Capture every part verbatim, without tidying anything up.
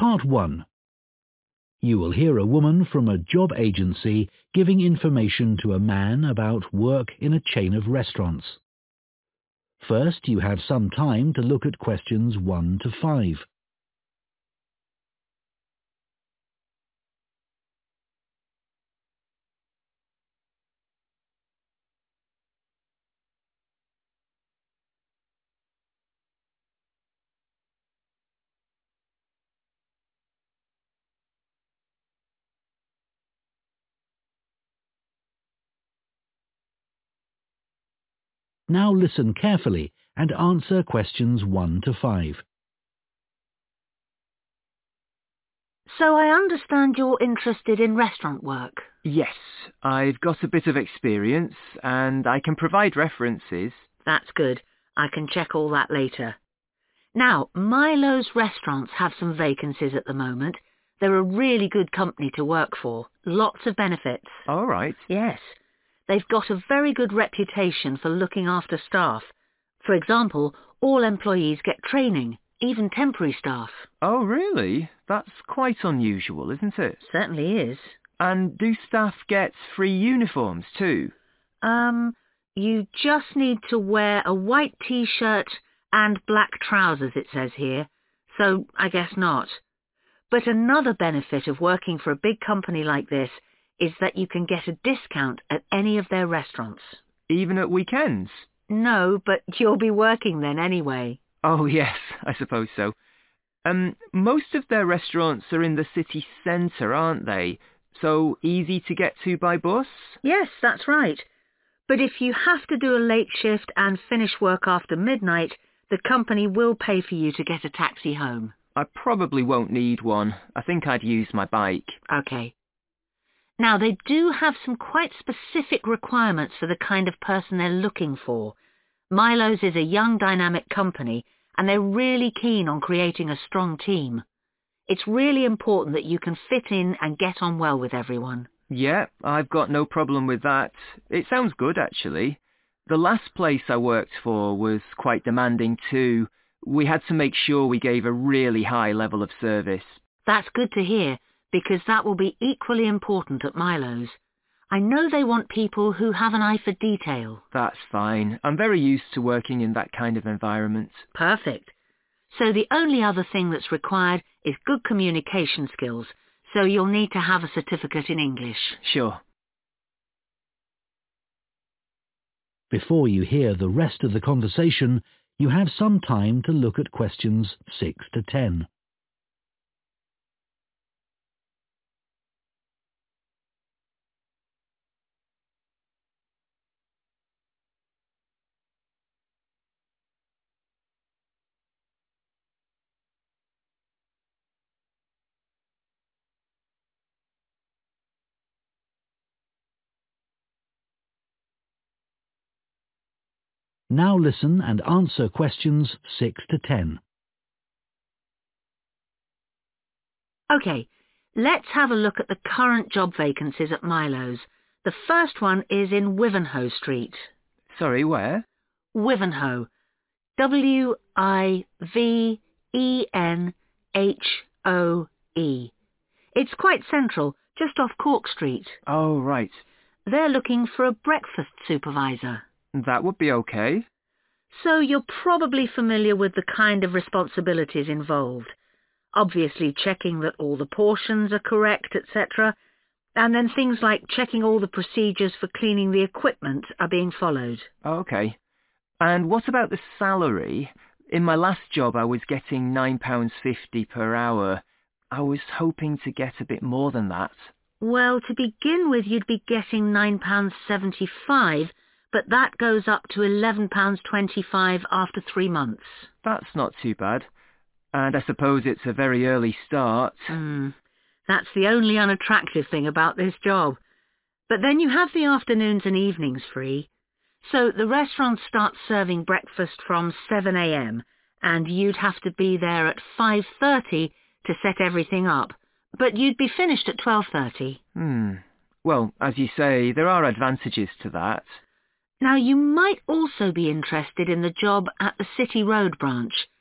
Part one. You will hear a woman from a job agency giving information to a man about work in a chain of restaurants. First, you have some time to look at questions one to five. Now listen carefully and answer questions one to five. So I understand you're interested in restaurant work? Yes, I've got a bit of experience and I can provide references. That's good. I can check all that later. Now, Milo's restaurants have some vacancies at the moment. They're a really good company to work for. Lots of benefits. All right. Yes. They've got a very good reputation for looking after staff. For example, all employees get training, even temporary staff. Oh, really? That's quite unusual, isn't it? Certainly is. And do staff get free uniforms too? Um, you just need to wear a white t-shirt and black trousers, it says here. So I guess not. But another benefit of working for a big company like this is that you can get a discount at any of their restaurants. Even at weekends? No, but you'll be working then anyway. Oh, yes, I suppose so. Um, most of their restaurants are in the city centre, aren't they? So easy to get to by bus? Yes, that's right. But if you have to do a late shift and finish work after midnight, the company will pay for you to get a taxi home. I probably won't need one. I think I'd use my bike. Okay. Now, they do have some quite specific requirements for the kind of person they're looking for. Milo's is a young, dynamic company, and they're really keen on creating a strong team. It's really important that you can fit in and get on well with everyone. Yeah, I've got no problem with that. It sounds good, actually. The last place I worked for was quite demanding too. We had to make sure we gave a really high level of service. That's good to hear, because that will be equally important at Milo's. I know they want people who have an eye for detail. That's fine. I'm very used to working in that kind of environment. Perfect. So the only other thing that's required is good communication skills, so you'll need to have a certificate in English. Sure. Before you hear the rest of the conversation, you have some time to look at questions six to ten. Now listen and answer questions six to ten. Okay, let's have a look at the current job vacancies at Milo's. The first one is in Wivenhoe Street. Sorry, where? Wivenhoe. W I V E N H O E. It's quite central, just off Cork Street. Oh, right. They're looking for a breakfast supervisor. That would be okay. So you're probably familiar with the kind of responsibilities involved. Obviously checking that all the portions are correct, et cetera. And then things like checking all the procedures for cleaning the equipment are being followed. Okay. And what about the salary? In my last job I was getting nine pounds fifty per hour. I was hoping to get a bit more than that. Well, to begin with you'd be getting nine pounds seventy-five, but that goes up to eleven pounds twenty-five after three months. That's not too bad. And I suppose it's a very early start. Mm, that's the only unattractive thing about this job. But then you have the afternoons and evenings free. So the restaurant starts serving breakfast from seven a m and you'd have to be there at five thirty to set everything up. But you'd be finished at twelve thirty. Hmm. Well, as you say, there are advantages to that. Now, you might also be interested in the job at the City Road branch.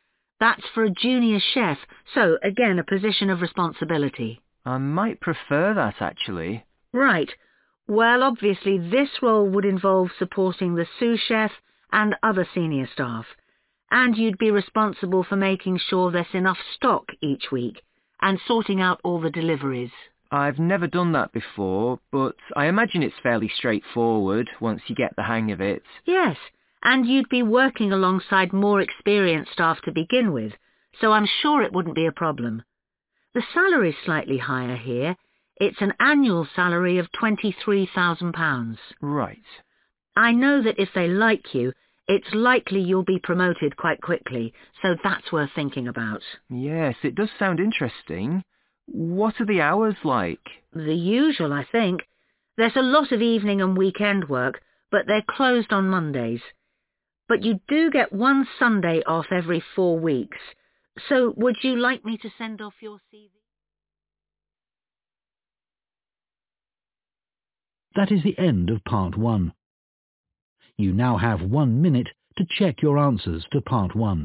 That's for a junior chef, so again a position of responsibility. I might prefer that, actually. Right. Well, obviously this role would involve supporting the sous chef and other senior staff, and you'd be responsible for making sure there's enough stock each week and sorting out all the deliveries. I've never done that before, but I imagine it's fairly straightforward once you get the hang of it. Yes, and you'd be working alongside more experienced staff to begin with, so I'm sure it wouldn't be a problem. The salary's slightly higher here. It's an annual salary of twenty-three thousand pounds. Right. I know that if they like you, it's likely you'll be promoted quite quickly, so that's worth thinking about. Yes, it does sound interesting. What are the hours like? The usual, I think. There's a lot of evening and weekend work, but they're closed on Mondays. But you do get one Sunday off every four weeks. So would you like me to send off your C V? That is the end of part one. You now have one minute to check your answers to part one.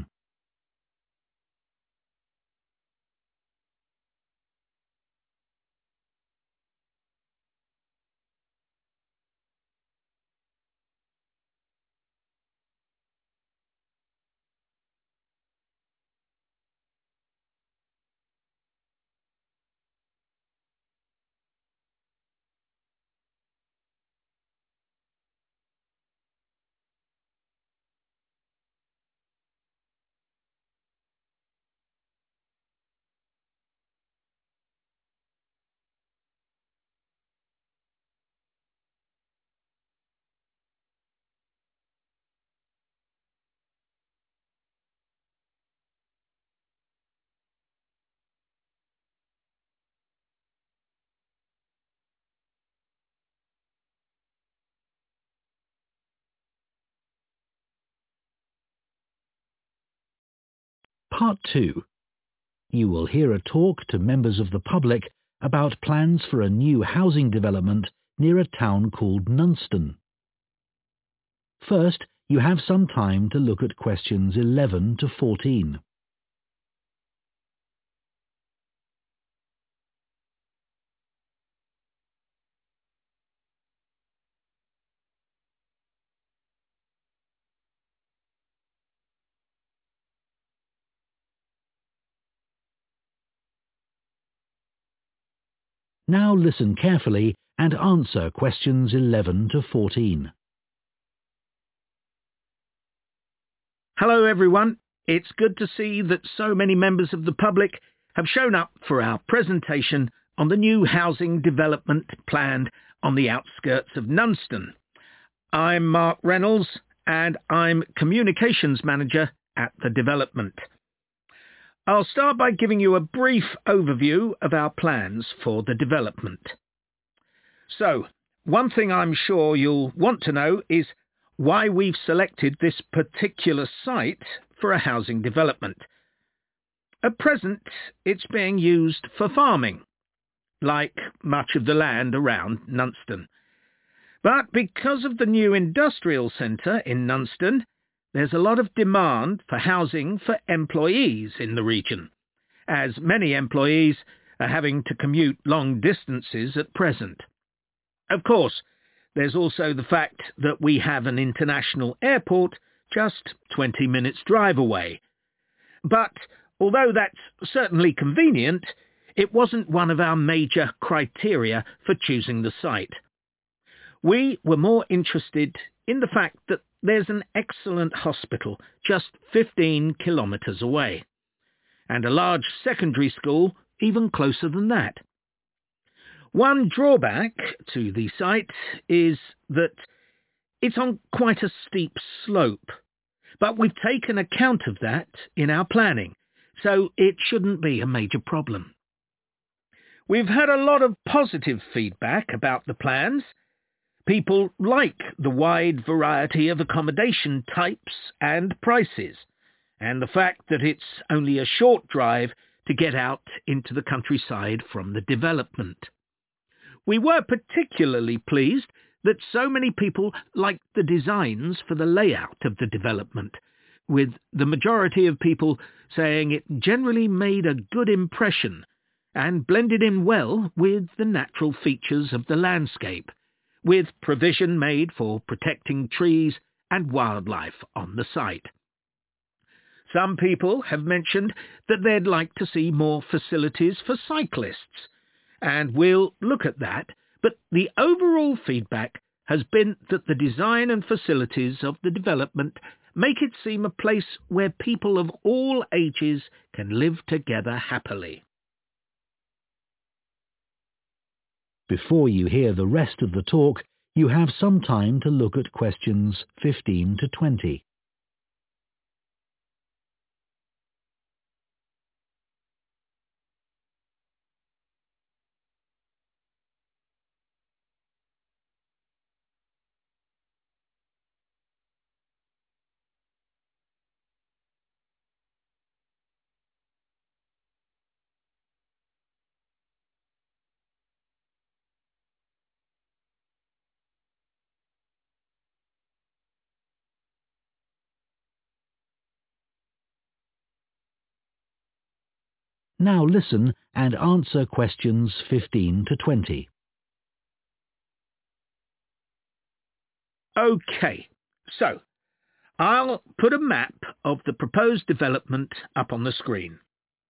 Part two. You will hear a talk to members of the public about plans for a new housing development near a town called Nunston. First, you have some time to look at questions eleven to fourteen. Now listen carefully and answer questions eleven to fourteen. Hello everyone. It's good to see that so many members of the public have shown up for our presentation on the new housing development planned on the outskirts of Nunston. I'm Mark Reynolds and I'm Communications Manager at the development. I'll start by giving you a brief overview of our plans for the development. So, one thing I'm sure you'll want to know is why we've selected this particular site for a housing development. At present, it's being used for farming, like much of the land around Nunston. But because of the new industrial centre in Nunston, there's a lot of demand for housing for employees in the region, as many employees are having to commute long distances at present. Of course, there's also the fact that we have an international airport just twenty minutes drive away. But although that's certainly convenient, it wasn't one of our major criteria for choosing the site. We were more interested in the fact that there's an excellent hospital just fifteen kilometres away, and a large secondary school even closer than that. One drawback to the site is that it's on quite a steep slope, but we've taken account of that in our planning, so it shouldn't be a major problem. We've had a lot of positive feedback about the plans. People like the wide variety of accommodation types and prices, and the fact that it's only a short drive to get out into the countryside from the development. We were particularly pleased that so many people liked the designs for the layout of the development, with the majority of people saying it generally made a good impression and blended in well with the natural features of the landscape, with provision made for protecting trees and wildlife on the site. Some people have mentioned that they'd like to see more facilities for cyclists, and we'll look at that, but the overall feedback has been that the design and facilities of the development make it seem a place where people of all ages can live together happily. Before you hear the rest of the talk, you have some time to look at questions fifteen to twenty. Now listen and answer questions fifteen to twenty. OK, so I'll put a map of the proposed development up on the screen.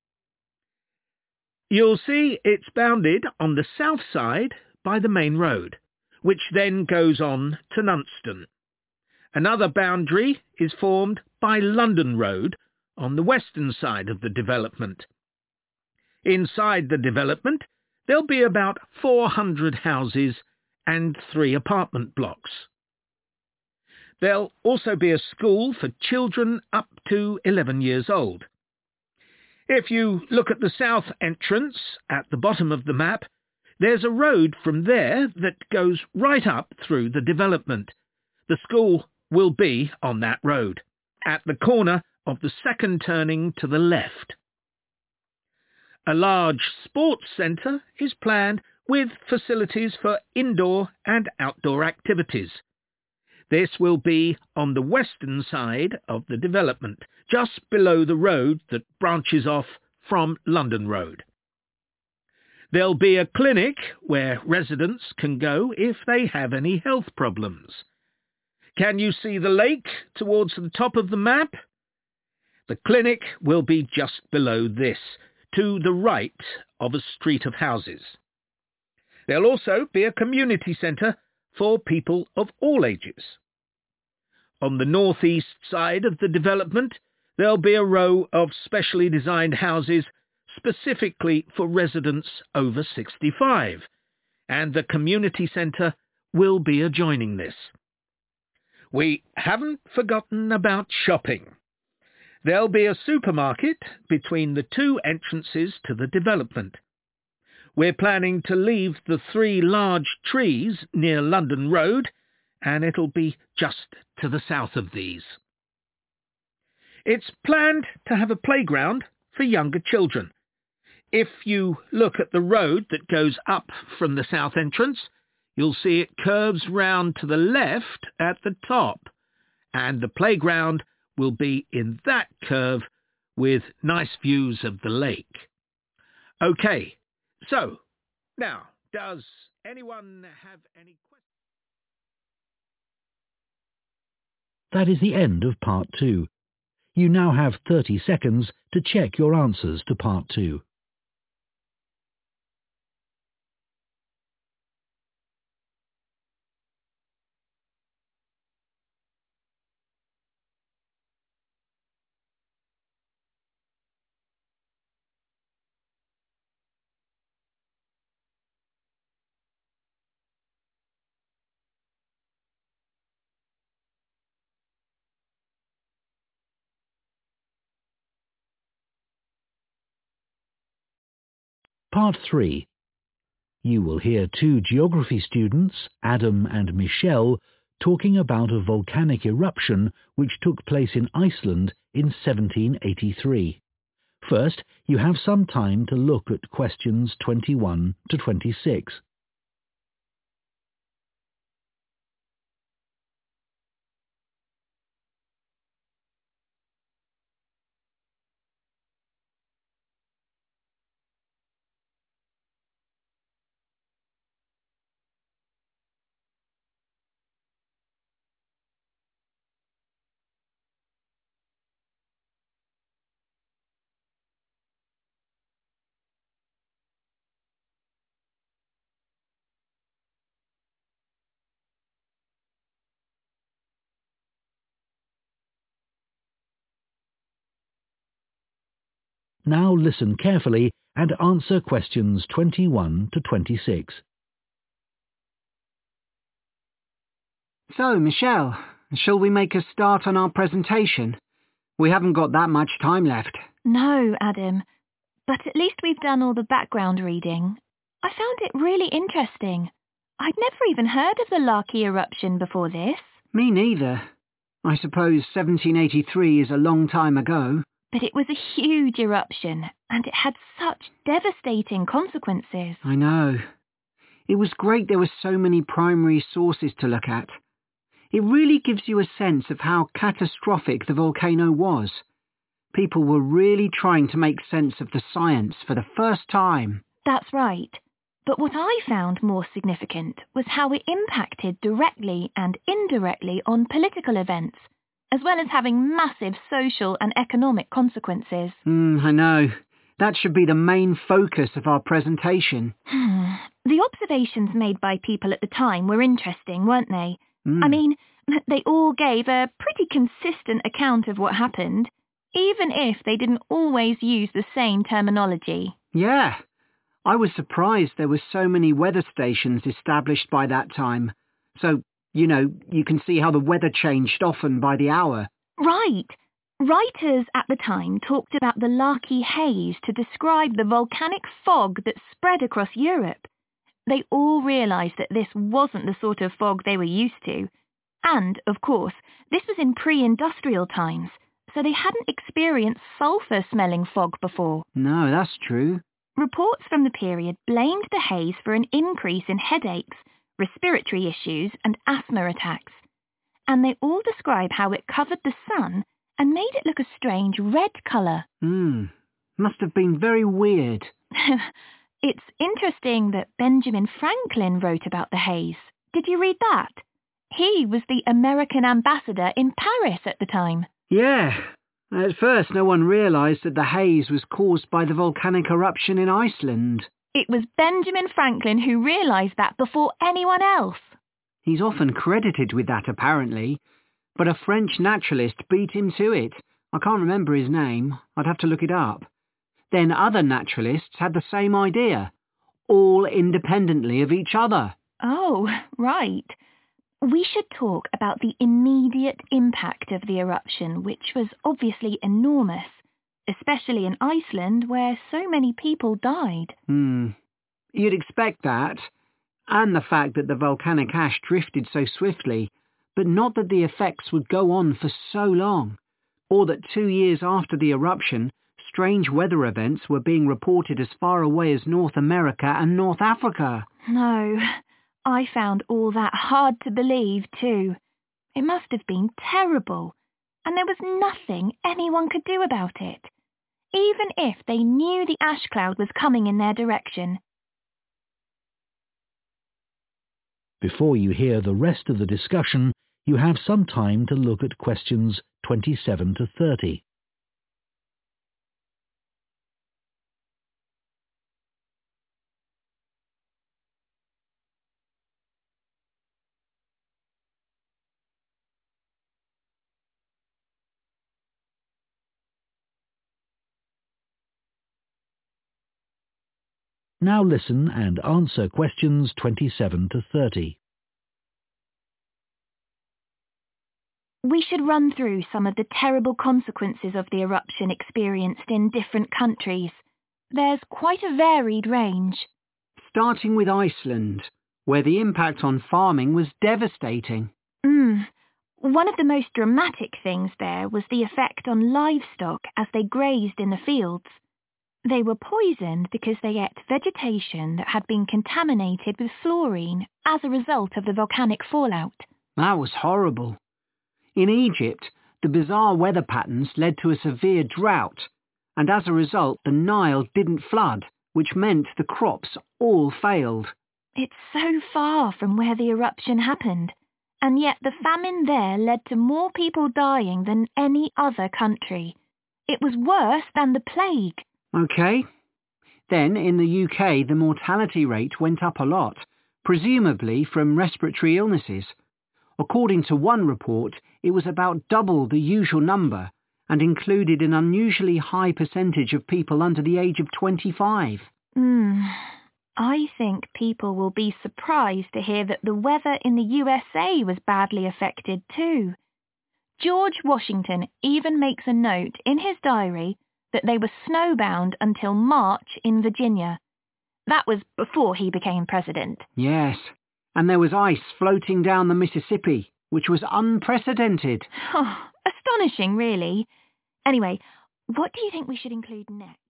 You'll see it's bounded on the south side by the main road, which then goes on to Nunston. Another boundary is formed by London Road on the western side of the development. Inside the development, there'll be about four hundred houses and three apartment blocks. There'll also be a school for children up to eleven years old. If you look at the south entrance at the bottom of the map, there's a road from there that goes right up through the development. The school will be on that road, at the corner of the second turning to the left. A large sports centre is planned with facilities for indoor and outdoor activities. This will be on the western side of the development, just below the road that branches off from London Road. There'll be a clinic where residents can go if they have any health problems. Can you see the lake towards the top of the map? The clinic will be just below this, to the right of a street of houses. There'll also be a community centre for people of all ages. On the northeast side of the development, there'll be a row of specially designed houses specifically for residents over sixty-five, and the community centre will be adjoining this. We haven't forgotten about shopping. There'll be a supermarket between the two entrances to the development. We're planning to leave the three large trees near London Road, and it'll be just to the south of these. It's planned to have a playground for younger children. If you look at the road that goes up from the south entrance, you'll see it curves round to the left at the top, and the playground will be in that curve with nice views of the lake. OK, so now, does anyone have any questions? That is the end of part two. You now have thirty seconds to check your answers to part two. Part three. You will hear two geography students, Adam and Michelle, talking about a volcanic eruption which took place in Iceland in seventeen eighty-three. First, you have some time to look at questions twenty-one to twenty-six. Now listen carefully and answer questions twenty-one to twenty-six. So, Michelle, shall we make a start on our presentation? We haven't got that much time left. No, Adam. But at least we've done all the background reading. I found it really interesting. I'd never even heard of the Laki eruption before this. Me neither. I suppose seventeen eighty-three is a long time ago. But it was a huge eruption, and it had such devastating consequences. I know. It was great there were so many primary sources to look at. It really gives you a sense of how catastrophic the volcano was. People were really trying to make sense of the science for the first time. That's right. But what I found more significant was how it impacted directly and indirectly on political events, as well as having massive social and economic consequences. Mm, I know. That should be the main focus of our presentation. Hmm. The observations made by people at the time were interesting, weren't they? Mm. I mean, they all gave a pretty consistent account of what happened, even if they didn't always use the same terminology. Yeah. I was surprised there were so many weather stations established by that time. So, you know, you can see how the weather changed often by the hour. Right. Writers at the time talked about the Laki haze to describe the volcanic fog that spread across Europe. They all realised that this wasn't the sort of fog they were used to. And, of course, this was in pre-industrial times, so they hadn't experienced sulphur-smelling fog before. No, that's true. Reports from the period blamed the haze for an increase in headaches, respiratory issues and asthma attacks. And they all describe how it covered the sun and made it look a strange red colour. Hmm. Must have been very weird. It's interesting that Benjamin Franklin wrote about the haze. Did you read that? He was the American ambassador in Paris at the time. Yeah. At first, no one realised that the haze was caused by the volcanic eruption in Iceland. It was Benjamin Franklin who realised that before anyone else. He's often credited with that, apparently, but a French naturalist beat him to it. I can't remember his name. I'd have to look it up. Then other naturalists had the same idea, all independently of each other. Oh, right. We should talk about the immediate impact of the eruption, which was obviously enormous, especially in Iceland, where so many people died. Hmm. You'd expect that, and the fact that the volcanic ash drifted so swiftly, but not that the effects would go on for so long, or that two years after the eruption, strange weather events were being reported as far away as North America and North Africa. No, I found all that hard to believe too. It must have been terrible, and there was nothing anyone could do about it, even if they knew the ash cloud was coming in their direction. Before you hear the rest of the discussion, you have some time to look at questions twenty-seven to thirty. Now listen and answer questions twenty-seven to thirty. We should run through some of the terrible consequences of the eruption experienced in different countries. There's quite a varied range. Starting with Iceland, where the impact on farming was devastating. Mm. One of the most dramatic things there was the effect on livestock as they grazed in the fields. They were poisoned because they ate vegetation that had been contaminated with fluorine as a result of the volcanic fallout. That was horrible. In Egypt, the bizarre weather patterns led to a severe drought, and as a result the Nile didn't flood, which meant the crops all failed. It's so far from where the eruption happened, and yet the famine there led to more people dying than any other country. It was worse than the plague. OK. Then, in the U K, the mortality rate went up a lot, presumably from respiratory illnesses. According to one report, it was about double the usual number, and included an unusually high percentage of people under the age of twenty-five. Hmm. I think people will be surprised to hear that the weather in the U S A was badly affected too. George Washington even makes a note in his diary that they were snowbound until March in Virginia. That was before he became president. Yes, and there was ice floating down the Mississippi, which was unprecedented. Oh, astonishing, really. Anyway, what do you think we should include next?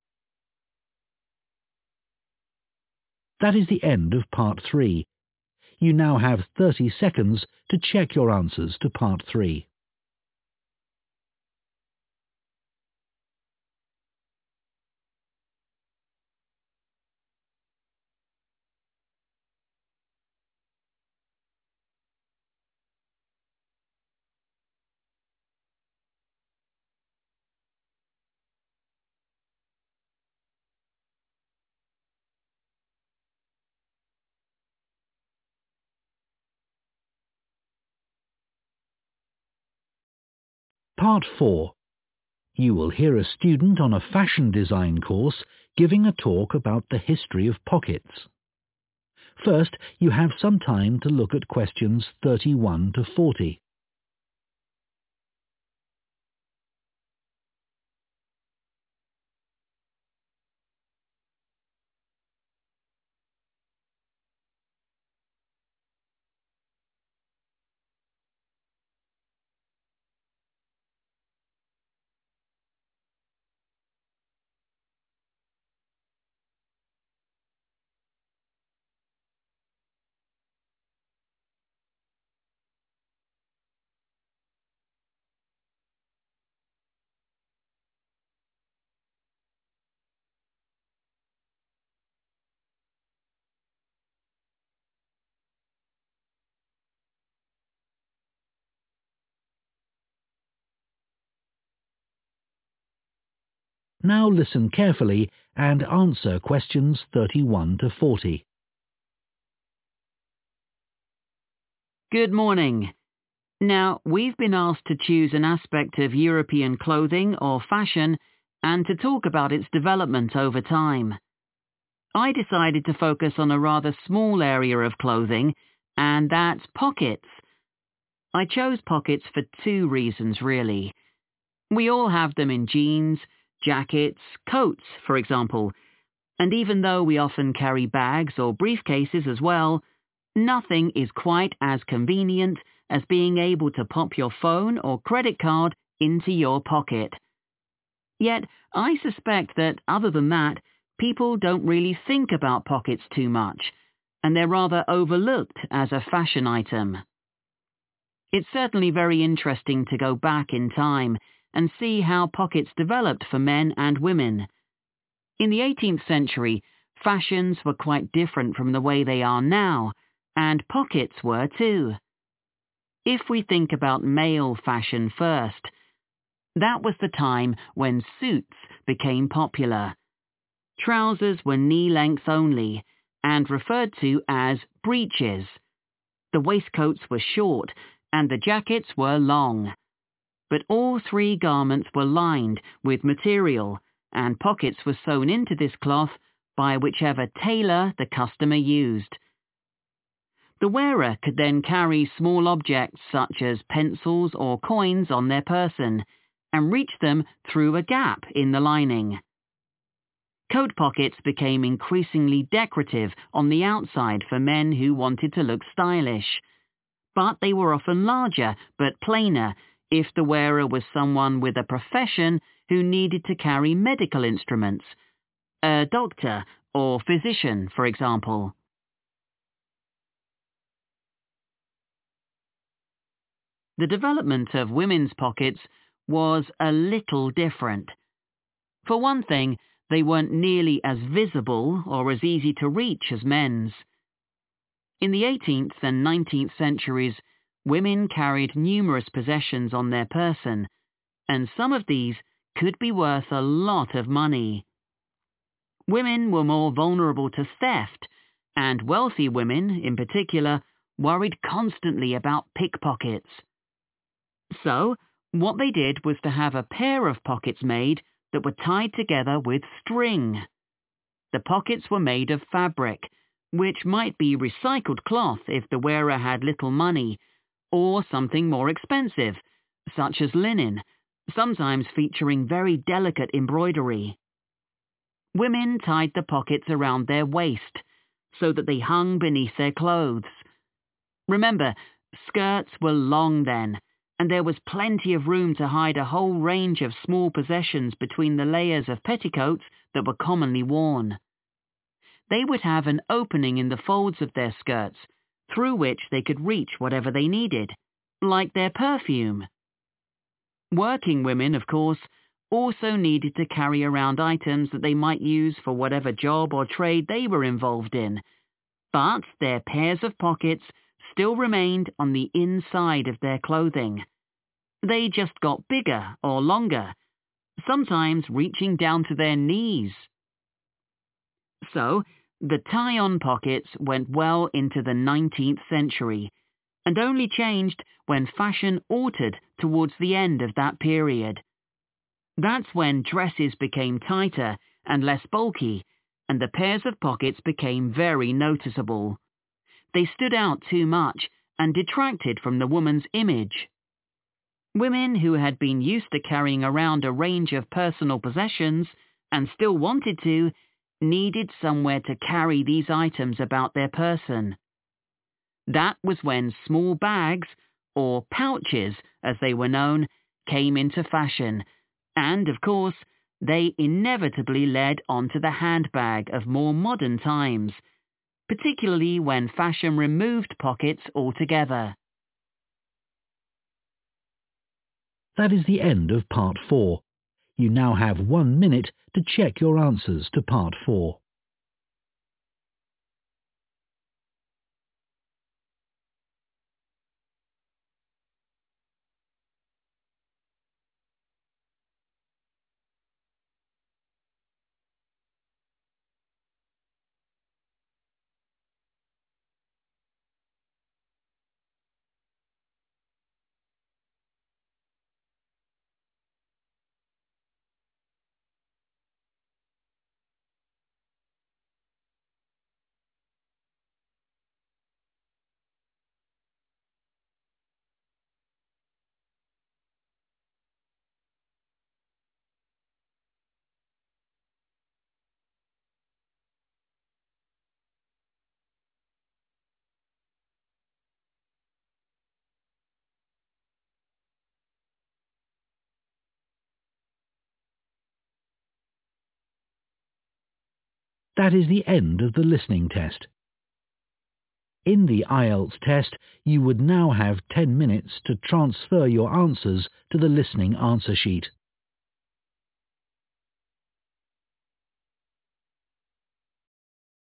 That is the end of part three. You now have thirty seconds to check your answers to part three. Part four. You will hear a student on a fashion design course giving a talk about the history of pockets. First, you have some time to look at questions thirty-one to forty. Now listen carefully and answer questions thirty-one to forty. Good morning. Now, we've been asked to choose an aspect of European clothing or fashion and to talk about its development over time. I decided to focus on a rather small area of clothing, and that's pockets. I chose pockets for two reasons, really. We all have them in jeans, jackets, coats, for example, and even though we often carry bags or briefcases as well, nothing is quite as convenient as being able to pop your phone or credit card into your pocket. Yet, I suspect that, other than that, people don't really think about pockets too much, and they're rather overlooked as a fashion item. It's certainly very interesting to go back in time and see how pockets developed for men and women. In the eighteenth century, fashions were quite different from the way they are now, and pockets were too. If we think about male fashion first, that was the time when suits became popular. Trousers were knee-length only, and referred to as breeches. The waistcoats were short, and the jackets were long. But all three garments were lined with material, and pockets were sewn into this cloth by whichever tailor the customer used. The wearer could then carry small objects such as pencils or coins on their person, and reach them through a gap in the lining. Coat pockets became increasingly decorative on the outside for men who wanted to look stylish, but they were often larger but plainer if the wearer was someone with a profession who needed to carry medical instruments, a doctor or physician, for example. The development of women's pockets was a little different. For one thing, they weren't nearly as visible or as easy to reach as men's. In the eighteenth and nineteenth centuries, women carried numerous possessions on their person, and some of these could be worth a lot of money. Women were more vulnerable to theft, and wealthy women, in particular, worried constantly about pickpockets. So, What they did was to have a pair of pockets made that were tied together with string. The pockets were made of fabric, which might be recycled cloth if the wearer had little money, or something more expensive, such as linen, sometimes featuring very delicate embroidery. Women tied the pockets around their waist, so that they hung beneath their clothes. Remember, skirts were long then, and there was plenty of room to hide a whole range of small possessions between the layers of petticoats that were commonly worn. They would have an opening in the folds of their skirts, through which they could reach whatever they needed, like their perfume. Working women, of course, also needed to carry around items that they might use for whatever job or trade they were involved in, but their pairs of pockets still remained on the inside of their clothing. They just got bigger or longer, sometimes reaching down to their knees. So, the tie-on pockets went well into the nineteenth century, and only changed when fashion altered towards the end of that period. That's when dresses became tighter and less bulky, and the pairs of pockets became very noticeable. They stood out too much and detracted from the woman's image. Women who had been used to carrying around a range of personal possessions, and still wanted to, needed somewhere to carry these items about their person. That was when small bags, or pouches as they were known, came into fashion, and, of course, they inevitably led on to the handbag of more modern times, particularly when fashion removed pockets altogether. That is the end of part four. You now have one minute to check your answers to part four. That is the end of the listening test. In the I E L T S test, you would now have ten minutes to transfer your answers to the listening answer sheet.